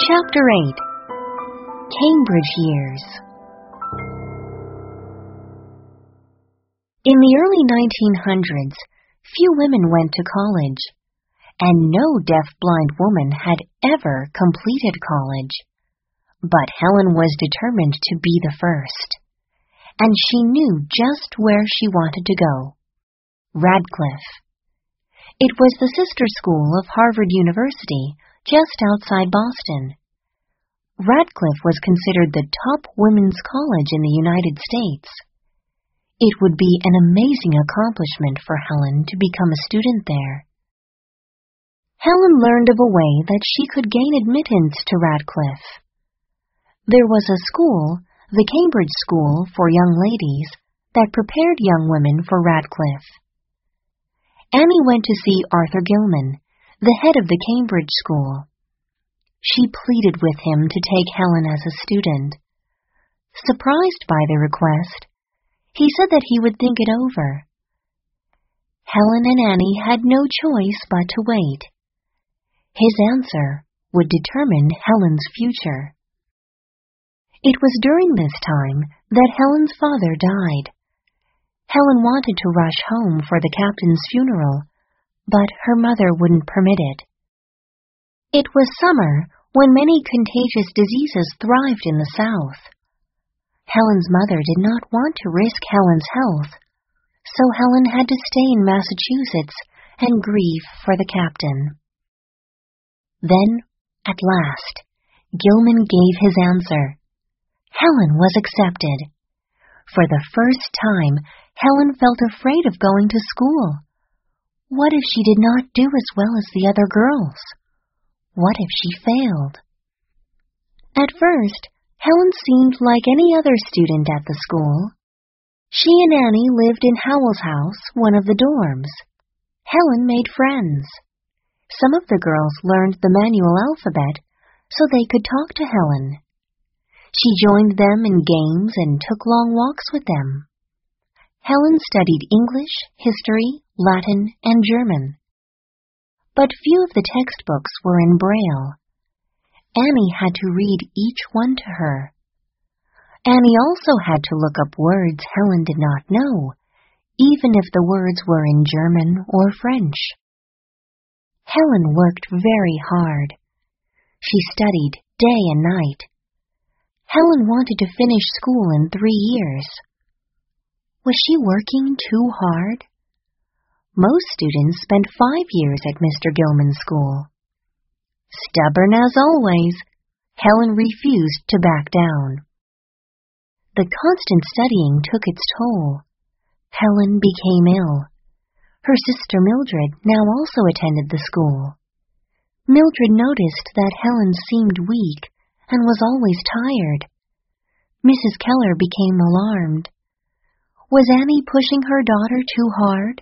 Chapter 8. Cambridge Years. In the early 1900s, few women went to college, and no deaf-blind woman had ever completed college. But Helen was determined to be the first, and she knew just where she wanted to go: Radcliffe. It was the sister school of Harvard University, just outside Boston. Radcliffe was considered the top women's college in the United States. It would be an amazing accomplishment for Helen to become a student there. Helen learned of a way that she could gain admittance to Radcliffe. There was a school, the Cambridge School for Young Ladies, that prepared young women for Radcliffe. Annie went to see Arthur Gilman, the head of the Cambridge School. She pleaded with him to take Helen as a student. Surprised by the request, he said that he would think it over. Helen and Annie had no choice but to wait. His answer would determine Helen's future. It was during this time that Helen's father died. Helen wanted to rush home for the captain's funeral, but her mother wouldn't permit it. It was summer, when many contagious diseases thrived in the South. Helen's mother did not want to risk Helen's health, so Helen had to stay in Massachusetts and grieve for the captain. Then, at last, Gilman gave his answer. Helen was accepted. For the first time, Helen felt afraid of going to school. What if she did not do as well as the other girls? What if she failed? At first, Helen seemed like any other student at the school. She and Annie lived in Howell's house, one of the dorms. Helen made friends. Some of the girls learned the manual alphabet so they could talk to Helen. She joined them in games and took long walks with them. Helen studied English, history, Latin, and German. But few of the textbooks were in Braille. Annie had to read each one to her. Annie also had to look up words Helen did not know, even if the words were in German or French. Helen worked very hard. She studied day and night. Helen wanted to finish school in 3 years. Was she working too hard? Most students spent 5 years at Mr. Gilman's school. Stubborn as always, Helen refused to back down. The constant studying took its toll. Helen became ill. Her sister Mildred now also attended the school. Mildred noticed that Helen seemed weak and was always tired. Mrs. Keller became alarmed. Was Annie pushing her daughter too hard?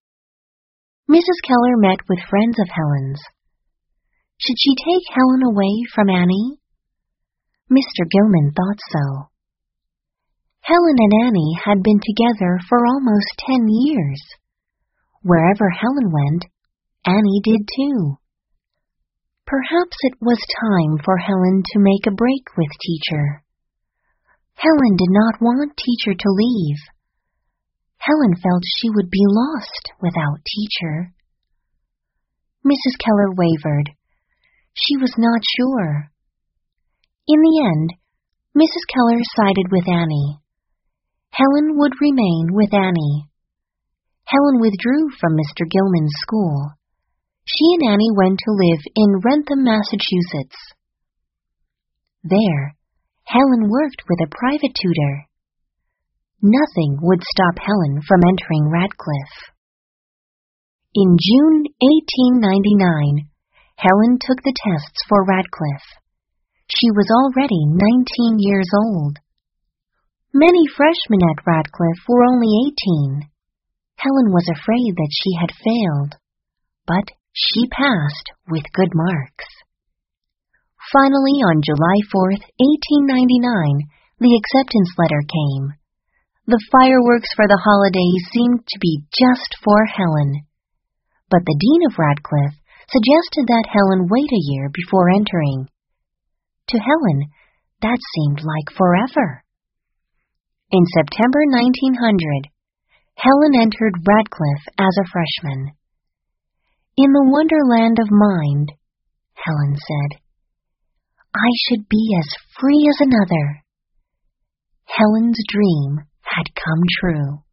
Mrs. Keller met with friends of Helen's. Should she take Helen away from Annie? Mr. Gilman thought so. Helen and Annie had been together for almost 10 years. Wherever Helen went, Annie did too. Perhaps it was time for Helen to make a break with Teacher. Helen did not want Teacher to leave. Helen felt she would be lost without Teacher. Mrs. Keller wavered. She was not sure. In the end, Mrs. Keller sided with Annie. Helen would remain with Annie. Helen withdrew from Mr. Gilman's school. She and Annie went to live in Wrentham, Massachusetts. There, Helen worked with a private tutor. Nothing would stop Helen from entering Radcliffe. In June 1899, Helen took the tests for Radcliffe. She was already 19 years old. Many freshmen at Radcliffe were only 18. Helen was afraid that she had failed, but she passed with good marks. Finally, on July 4th, 1899, the acceptance letter came. The fireworks for the holidays seemed to be just for Helen. But the dean of Radcliffe suggested that Helen wait a year before entering. To Helen, that seemed like forever. In September 1900, Helen entered Radcliffe as a freshman. "In the wonderland of mind," Helen said, "I should be as free as another." Helen's dream had come true.